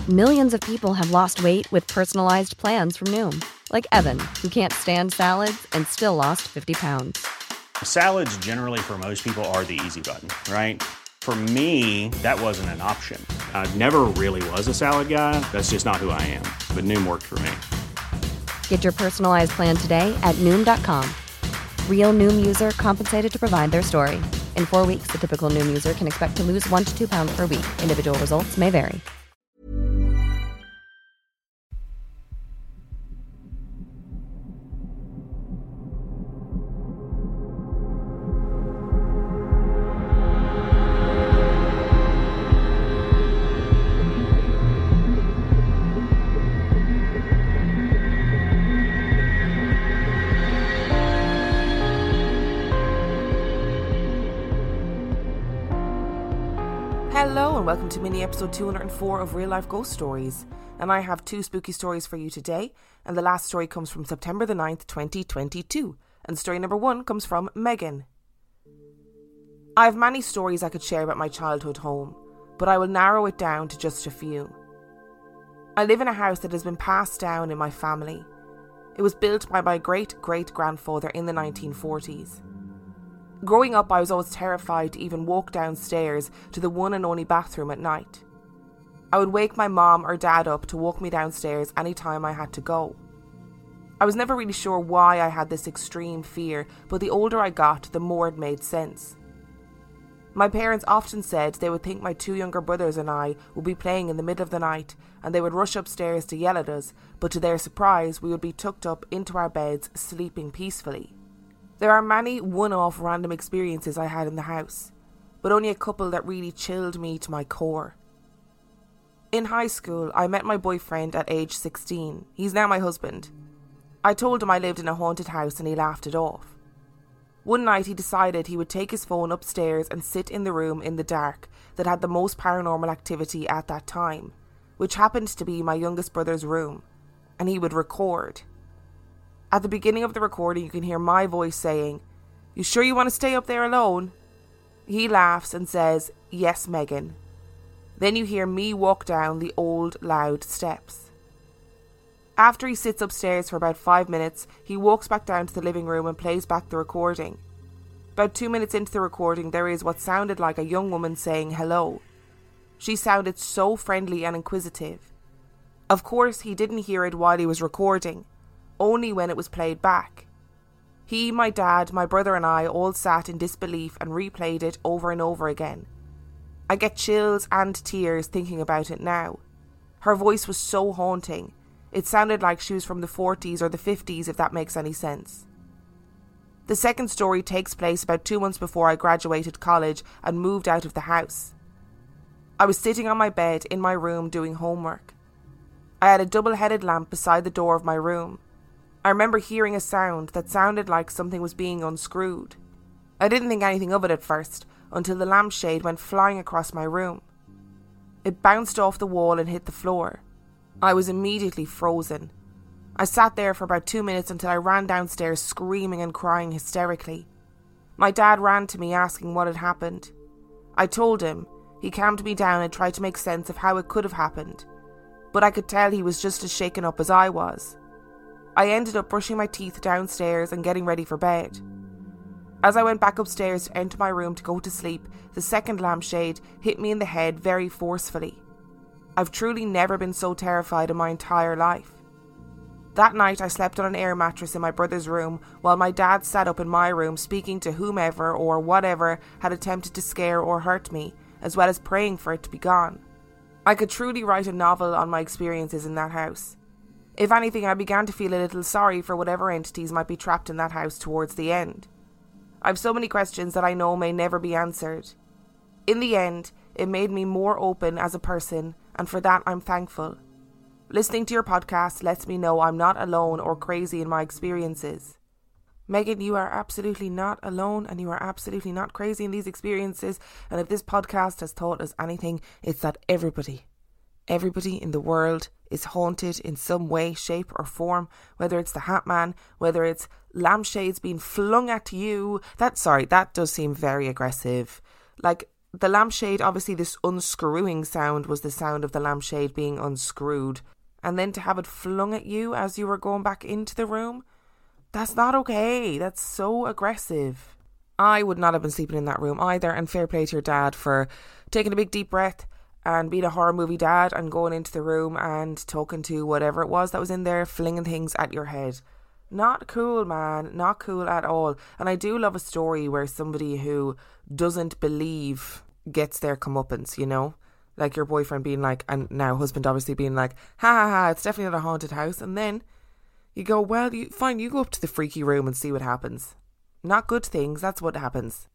Millions of people have lost weight with personalized plans from Noom. Like Evan, who can't stand salads and still lost 50 pounds. Salads generally for most people are the easy button, right? For me, that wasn't an option. I never really was a salad guy. That's just not who I am. But Noom worked for me. Get your personalized plan today at Noom.com. Real Noom user compensated to provide their story. In 4 weeks, the typical Noom user can expect to lose 1 to 2 pounds per week. Individual results may vary. Hello and welcome to mini episode 204 of Real Life Ghost Stories, and I have 2 spooky stories for you today, and the last story comes from September the 9th, 2022, and story number 1 comes from Megan. I have many stories I could share about my childhood home, but I will narrow it down to just a few. I live in a house that has been passed down in my family. It was built by my great-great-grandfather in the 1940s. Growing up, I was always terrified to even walk downstairs to the one and only bathroom at night. I would wake my mom or dad up to walk me downstairs any time I had to go. I was never really sure why I had this extreme fear, but the older I got, the more it made sense. My parents often said they would think my 2 younger brothers and I would be playing in the middle of the night, and they would rush upstairs to yell at us, but to their surprise, we would be tucked up into our beds, sleeping peacefully. There are many one-off random experiences I had in the house, but only a couple that really chilled me to my core. In high school, I met my boyfriend at age 16. He's now my husband. I told him I lived in a haunted house and he laughed it off. One night he decided he would take his phone upstairs and sit in the room in the dark that had the most paranormal activity at that time, which happened to be my youngest brother's room, and he would record. At the beginning of the recording, you can hear my voice saying, "You sure you want to stay up there alone?" He laughs and says, "Yes, Megan." Then you hear me walk down the old, loud steps. After he sits upstairs for about 5 minutes, he walks back down to the living room and plays back the recording. About 2 minutes into the recording, there is what sounded like a young woman saying hello. She sounded so friendly and inquisitive. Of course, he didn't hear it while he was recording, only when it was played back. He, my dad, my brother and I all sat in disbelief and replayed it over and over again. I get chills and tears thinking about it now. Her voice was so haunting. It sounded like she was from the 40s or the 50s, if that makes any sense. The second story takes place about 2 months before I graduated college and moved out of the house. I was sitting on my bed in my room doing homework. I had a double-headed lamp beside the door of my room. I remember hearing a sound that sounded like something was being unscrewed. I didn't think anything of it at first, until the lampshade went flying across my room. It bounced off the wall and hit the floor. I was immediately frozen. I sat there for about 2 minutes until I ran downstairs screaming and crying hysterically. My dad ran to me asking what had happened. I told him. He calmed me down and tried to make sense of how it could have happened, but I could tell he was just as shaken up as I was. I ended up brushing my teeth downstairs and getting ready for bed. As I went back upstairs to enter my room to go to sleep, the second lampshade hit me in the head very forcefully. I've truly never been so terrified in my entire life. That night I slept on an air mattress in my brother's room while my dad sat up in my room speaking to whomever or whatever had attempted to scare or hurt me, as well as praying for it to be gone. I could truly write a novel on my experiences in that house. If anything, I began to feel a little sorry for whatever entities might be trapped in that house towards the end. I have so many questions that I know may never be answered. In the end, it made me more open as a person, and for that I'm thankful. Listening to your podcast lets me know I'm not alone or crazy in my experiences. Megan, you are absolutely not alone, and you are absolutely not crazy in these experiences, and if this podcast has taught us anything, it's that everybody in the world is haunted in some way, shape or form, whether it's the Hat Man, whether it's lampshades being flung at you. That does seem very aggressive. Like, The lampshade, obviously this unscrewing sound was the sound of the lampshade being unscrewed. And then to have it flung at you as you were going back into the room, that's not okay. That's so aggressive. I would not have been sleeping in that room either, and fair play to your dad for taking a big deep breath and being a horror movie dad and going into the room and talking to whatever it was that was in there, flinging things at your head. Not cool, man. Not cool at all. And I do love a story where somebody who doesn't believe gets their comeuppance, you know? Like your boyfriend being like, and now husband obviously being like, ha ha ha, it's definitely not a haunted house. And then you go, well, fine, you go up to the freaky room and see what happens. Not good things, that's what happens.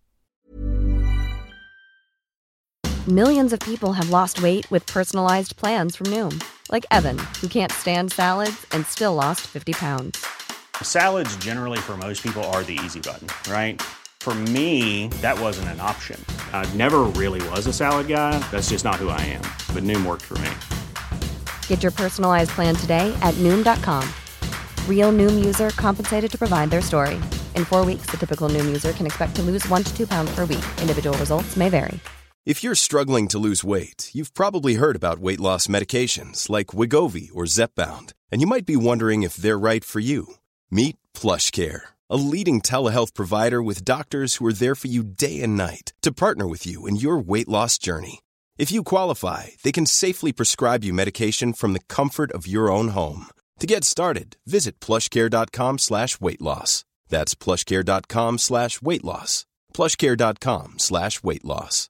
Millions of people have lost weight with personalized plans from Noom. Like Evan, who can't stand salads and still lost 50 pounds. Salads generally for most people are the easy button, right? For me, that wasn't an option. I never really was a salad guy. That's just not who I am. But Noom worked for me. Get your personalized plan today at Noom.com. Real Noom user compensated to provide their story. In 4 weeks, the typical Noom user can expect to lose 1 to 2 pounds per week. Individual results may vary. If you're struggling to lose weight, you've probably heard about weight loss medications like Wegovy or Zepbound, and you might be wondering if they're right for you. Meet PlushCare, a leading telehealth provider with doctors who are there for you day and night to partner with you in your weight loss journey. If you qualify, they can safely prescribe you medication from the comfort of your own home. To get started, visit plushcare.com/weightloss. That's plushcare.com/weightloss. plushcare.com/weightloss.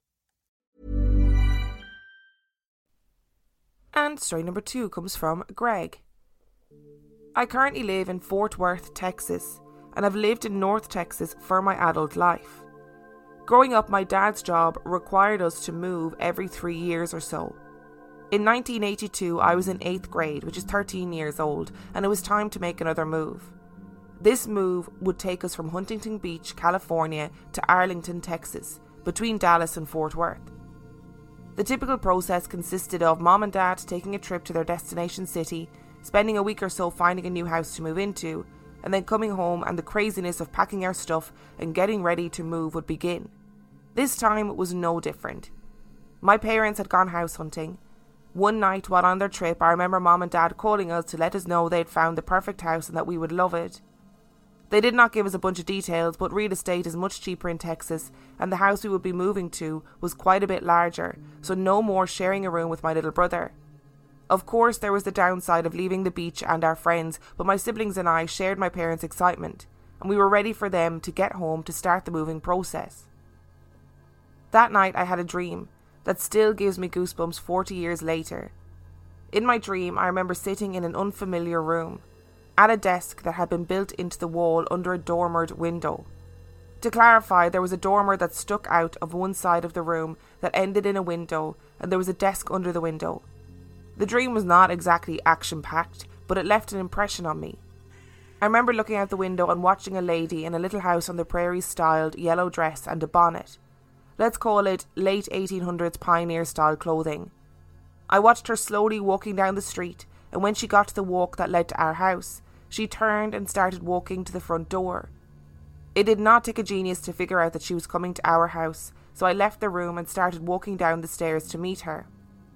And story number 2 comes from Greg. I currently live in Fort Worth, Texas, and have lived in North Texas for my adult life. Growing up, my dad's job required us to move every 3 years or so. In 1982, I was in 8th grade, which is 13 years old, and it was time to make another move. This move would take us from Huntington Beach, California, to Arlington, Texas, between Dallas and Fort Worth. The typical process consisted of mom and dad taking a trip to their destination city, spending a week or so finding a new house to move into, and then coming home and the craziness of packing our stuff and getting ready to move would begin. This time was no different. My parents had gone house hunting. One night while on their trip, I remember mom and dad calling us to let us know they'd found the perfect house and that we would love it. They did not give us a bunch of details, but real estate is much cheaper in Texas, and the house we would be moving to was quite a bit larger, so no more sharing a room with my little brother. Of course, there was the downside of leaving the beach and our friends, but my siblings and I shared my parents' excitement, and we were ready for them to get home to start the moving process. That night I had a dream that still gives me goosebumps 40 years later. In my dream, I remember sitting in an unfamiliar room, at a desk that had been built into the wall under a dormered window. To clarify, there was a dormer that stuck out of one side of the room that ended in a window, and there was a desk under the window. The dream was not exactly action-packed, but it left an impression on me. I remember looking out the window and watching a lady in a little house on the prairie styled yellow dress and a bonnet. Let's call it late 1800s pioneer-style clothing. I watched her slowly walking down the street, and when she got to the walk that led to our house, she turned and started walking to the front door. It did not take a genius to figure out that she was coming to our house, so I left the room and started walking down the stairs to meet her.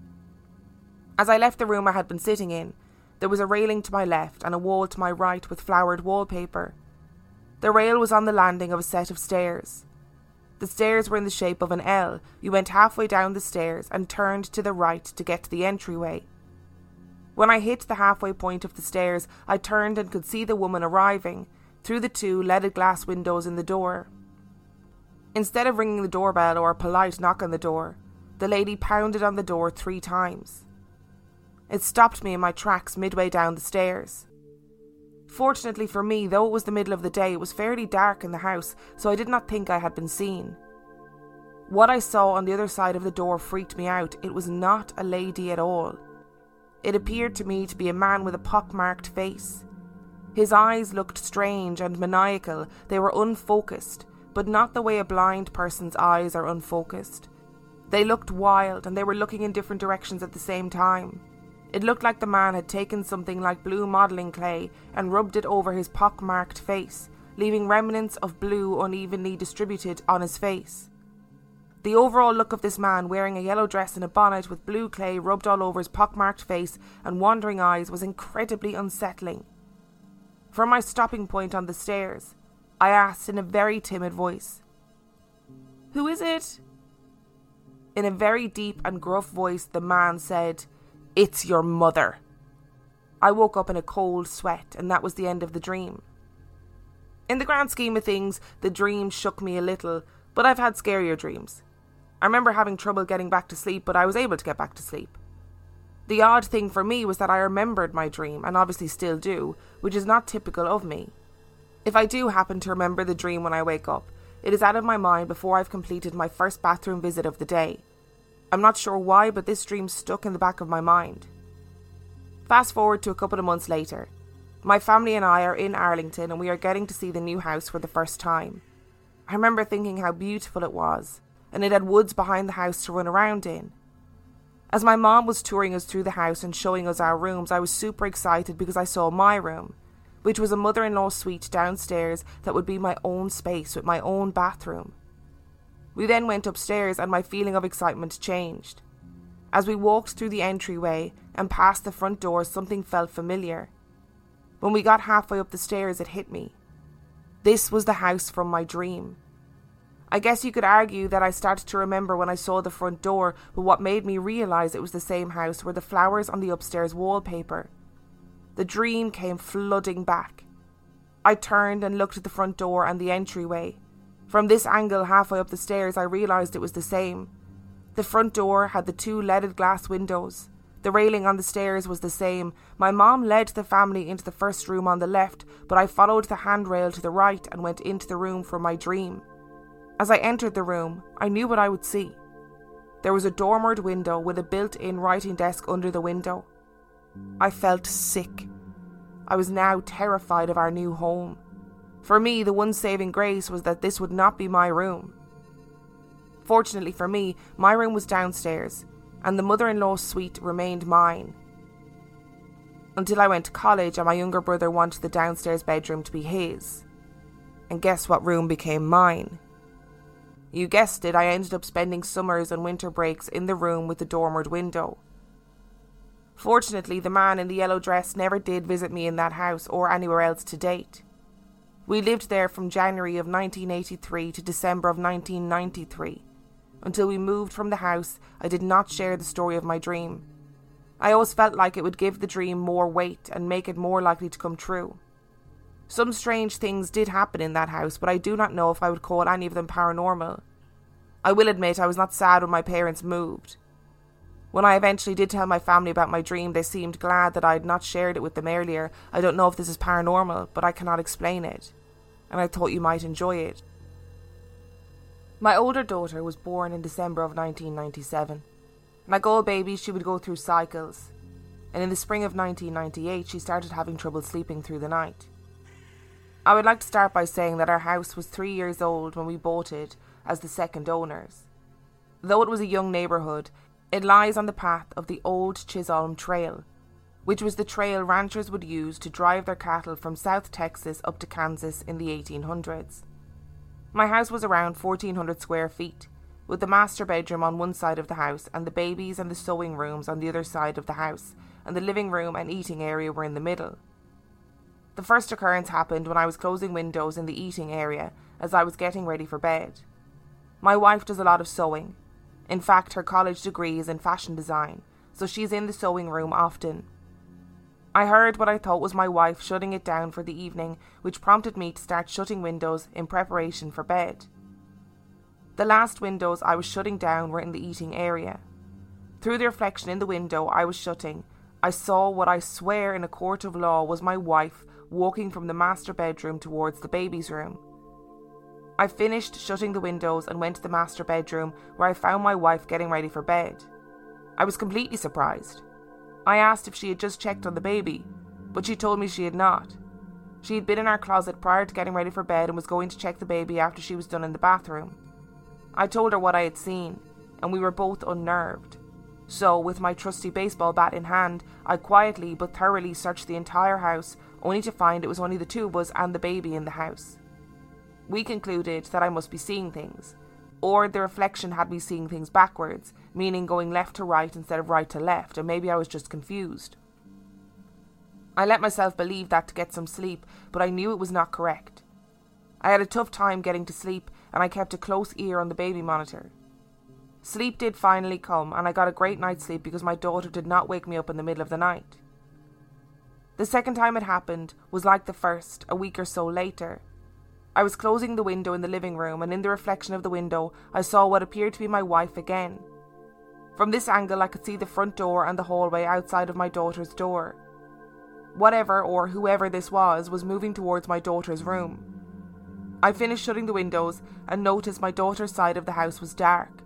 As I left the room I had been sitting in, there was a railing to my left and a wall to my right with flowered wallpaper. The rail was on the landing of a set of stairs. The stairs were in the shape of an L. You went halfway down the stairs and turned to the right to get to the entryway. When I hit the halfway point of the stairs, I turned and could see the woman arriving, through the 2 leaded glass windows in the door. Instead of ringing the doorbell or a polite knock on the door, the lady pounded on the door 3 times. It stopped me in my tracks midway down the stairs. Fortunately for me, though it was the middle of the day, it was fairly dark in the house, so I did not think I had been seen. What I saw on the other side of the door freaked me out. It was not a lady at all. It appeared to me to be a man with a pock-marked face. His eyes looked strange and maniacal. They were unfocused, but not the way a blind person's eyes are unfocused. They looked wild, and they were looking in different directions at the same time. It looked like the man had taken something like blue modelling clay and rubbed it over his pock-marked face, leaving remnants of blue unevenly distributed on his face. The overall look of this man wearing a yellow dress and a bonnet with blue clay rubbed all over his pockmarked face and wandering eyes was incredibly unsettling. From my stopping point on the stairs, I asked in a very timid voice, "Who is it?" In a very deep and gruff voice, the man said, "It's your mother." I woke up in a cold sweat, and that was the end of the dream. In the grand scheme of things, the dream shook me a little, but I've had scarier dreams. I remember having trouble getting back to sleep, but I was able to get back to sleep. The odd thing for me was that I remembered my dream, and obviously still do, which is not typical of me. If I do happen to remember the dream when I wake up, it is out of my mind before I've completed my first bathroom visit of the day. I'm not sure why, but this dream stuck in the back of my mind. Fast forward to a couple of months later. My family and I are in Arlington and we are getting to see the new house for the first time. I remember thinking how beautiful it was, and it had woods behind the house to run around in. As my mom was touring us through the house and showing us our rooms, I was super excited because I saw my room, which was a mother-in-law suite downstairs that would be my own space with my own bathroom. We then went upstairs and my feeling of excitement changed. As we walked through the entryway and past the front door, something felt familiar. When we got halfway up the stairs, it hit me. This was the house from my dream. I guess you could argue that I started to remember when I saw the front door, but what made me realise it was the same house were the flowers on the upstairs wallpaper. The dream came flooding back. I turned and looked at the front door and the entryway. From this angle halfway up the stairs, I realised it was the same. The front door had the 2 leaded glass windows. The railing on the stairs was the same. My mom led the family into the first room on the left, but I followed the handrail to the right and went into the room from my dream. As I entered the room, I knew what I would see. There was a dormered window with a built-in writing desk under the window. I felt sick. I was now terrified of our new home. For me, the one saving grace was that this would not be my room. Fortunately for me, my room was downstairs, and the mother-in-law suite remained mine. Until I went to college and my younger brother wanted the downstairs bedroom to be his. And guess what room became mine? You guessed it, I ended up spending summers and winter breaks in the room with the dormered window. Fortunately, the man in the yellow dress never did visit me in that house or anywhere else to date. We lived there from January of 1983 to December of 1993. Until we moved from the house, I did not share the story of my dream. I always felt like it would give the dream more weight and make it more likely to come true. Some strange things did happen in that house, but I do not know if I would call any of them paranormal. I will admit I was not sad when my parents moved. When I eventually did tell my family about my dream, they seemed glad that I had not shared it with them earlier. I don't know if this is paranormal, but I cannot explain it, and I thought you might enjoy it. My older daughter was born in December of 1997. Like all babies, she would go through cycles, and in the spring of 1998 she started having trouble sleeping through the night. I would like to start by saying that our house was 3 years old when we bought it as the second owners. Though it was a young neighbourhood, it lies on the path of the old Chisholm Trail, which was the trail ranchers would use to drive their cattle from South Texas up to Kansas in the 1800s. My house was around 1,400 square feet, with the master bedroom on one side of the house and the babies and the sewing rooms on the other side of the house, and the living room and eating area were in the middle. The first occurrence happened when I was closing windows in the eating area as I was getting ready for bed. My wife does a lot of sewing. In fact, her college degree is in fashion design, so she's in the sewing room often. I heard what I thought was my wife shutting it down for the evening, which prompted me to start shutting windows in preparation for bed. The last windows I was shutting down were in the eating area. Through the reflection in the window I was shutting, I saw what I swear in a court of law was my wife walking from the master bedroom towards the baby's room. I finished shutting the windows and went to the master bedroom, where I found my wife getting ready for bed. I was completely surprised. I asked if she had just checked on the baby, but she told me she had not. She had been in our closet prior to getting ready for bed and was going to check the baby after she was done in the bathroom. I told her what I had seen, and we were both unnerved. So, with my trusty baseball bat in hand, I quietly but thoroughly searched the entire house, only to find it was only the two of us and the baby in the house. We concluded that I must be seeing things, Or the reflection had me seeing things backwards, meaning going left to right instead of right to left, and maybe I was just confused. I let myself believe that to get some sleep, but I knew it was not correct. I had a tough time getting to sleep, and I kept a close ear on the baby monitor. Sleep did finally come, and I got a great night's sleep because my daughter did not wake me up in the middle of the night. The second time it happened was like the first, a week or so later. I was closing the window in the living room, and in the reflection of the window, I saw what appeared to be my wife again. From this angle, I could see the front door and the hallway outside of my daughter's door. Whatever or whoever this was moving towards my daughter's room. I finished shutting the windows and noticed my daughter's side of the house was dark.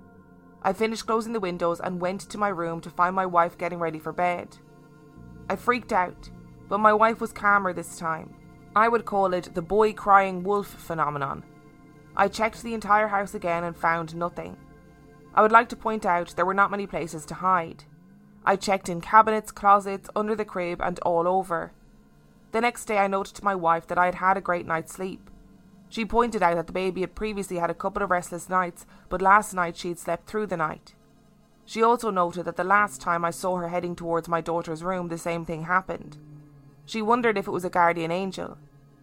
I finished closing the windows and went to my room to find my wife getting ready for bed. I freaked out, but my wife was calmer this time. I would call it the boy crying wolf phenomenon. I checked the entire house again and found nothing. I would like to point out there were not many places to hide. I checked in cabinets, closets, under the crib and all over. The next day I noted to my wife that I had had a great night's sleep. She pointed out that the baby had previously had a couple of restless nights, but last night she had slept through the night. She also noted that the last time I saw her heading towards my daughter's room, the same thing happened. She wondered if it was a guardian angel.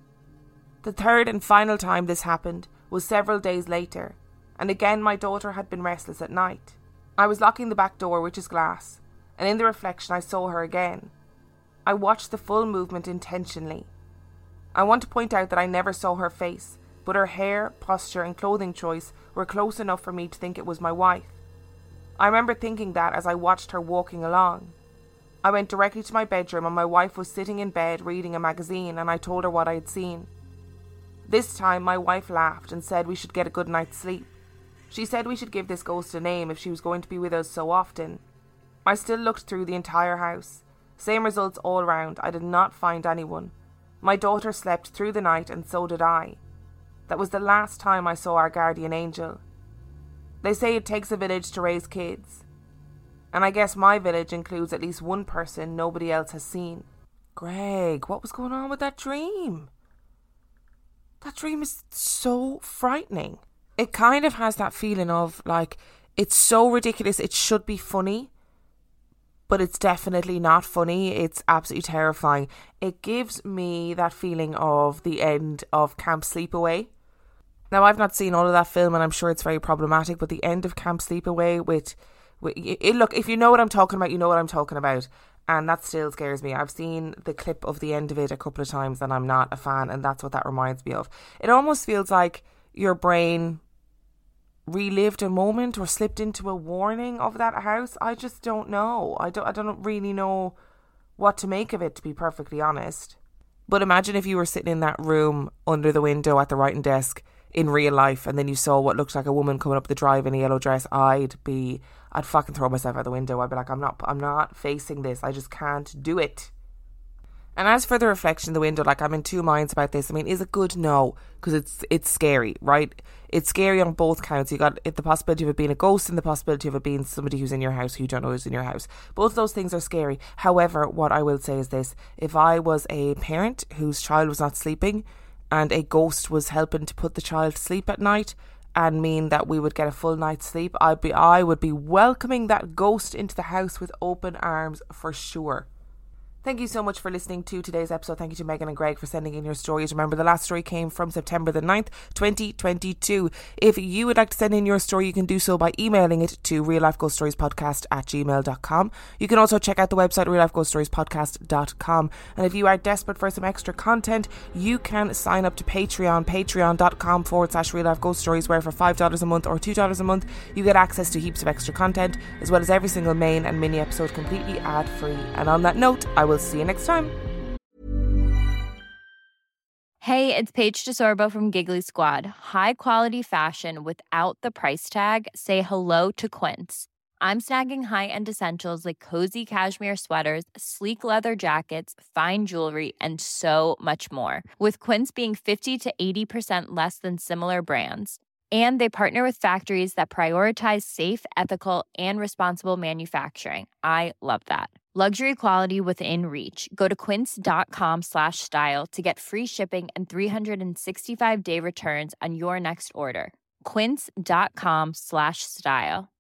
The third and final time this happened was several days later, and again my daughter had been restless at night. I was locking the back door, which is glass, and in the reflection I saw her again. I watched the full movement intentionally. I want to point out that I never saw her face, but her hair, posture and clothing choice were close enough for me to think it was my wife. I remember thinking that as I watched her walking along. I went directly to my bedroom and my wife was sitting in bed reading a magazine, and I told her what I had seen. This time my wife laughed and said we should get a good night's sleep. She said we should give this ghost a name if she was going to be with us so often. I still looked through the entire house. Same results all round. I did not find anyone. My daughter slept through the night and so did I. That was the last time I saw our guardian angel. They say it takes a village to raise kids. And I guess my village includes at least one person nobody else has seen. Greg, what was going on with that dream? That dream is so frightening. It kind of has that feeling of like, it's so ridiculous, it should be funny, but it's definitely not funny. It's absolutely terrifying. It gives me that feeling of the end of Camp Sleepaway. Now, I've not seen all of that film and I'm sure it's very problematic, but the end of Camp Sleepaway look, if you know what I'm talking about, you know what I'm talking about. And that still scares me. I've seen the clip of the end of it a couple of times and I'm not a fan, and that's what that reminds me of. It almost feels like your brain relived a moment or slipped into a warning of that house. I just don't know. I don't really know what to make of it, to be perfectly honest. But imagine if you were sitting in that room under the window at the writing desk in real life, and then you saw what looked like a woman coming up the drive in a yellow dress. I'd fucking throw myself out the window. I'd be like, I'm not facing this. I just can't do it. And as for the reflection in the window, like, I'm in two minds about this. I mean, is it good? No, because it's scary, right? It's scary on both counts. You got the possibility of it being a ghost and the possibility of it being somebody who's in your house who you don't know is in your house. Both of those things are scary. However, what I will say is this: if I was a parent whose child was not sleeping and a ghost was helping to put the child to sleep at night and mean that we would get a full night's sleep, I would be welcoming that ghost into the house with open arms for sure. Thank you so much for listening to today's episode. Thank you to Megan and Greg for sending in your stories. Remember, the last story came from September the 9th, 2022. If you would like to send in your story, you can do so by emailing it to reallifeghoststoriespodcast@gmail.com. You can also check out the website reallifeghoststoriespodcast.com. And if you are desperate for some extra content, you can sign up to Patreon, patreon.com/reallifeghoststories, where for $5 a month or $2 a month, you get access to heaps of extra content, as well as every single main and mini episode completely ad-free. And on that note, I will see you next time. Hey, it's Paige DeSorbo from Giggly Squad. High quality fashion without the price tag. Say hello to Quince. I'm snagging high-end essentials like cozy cashmere sweaters, sleek leather jackets, fine jewelry, and so much more. With Quince being 50 to 80% less than similar brands. And they partner with factories that prioritize safe, ethical, and responsible manufacturing. I love that. Luxury quality within reach. Go to quince.com/style to get free shipping and 365-day returns on your next order. quince.com/style.